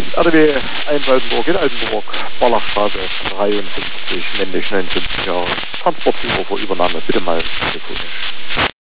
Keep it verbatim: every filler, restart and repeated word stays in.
R D W eins Altenburg in Altenburg, Barlachstraße dreiundfünfzig, männlich neunundfünfzig Jahre. Transportführer vor Übernahme, bitte mal telefonisch.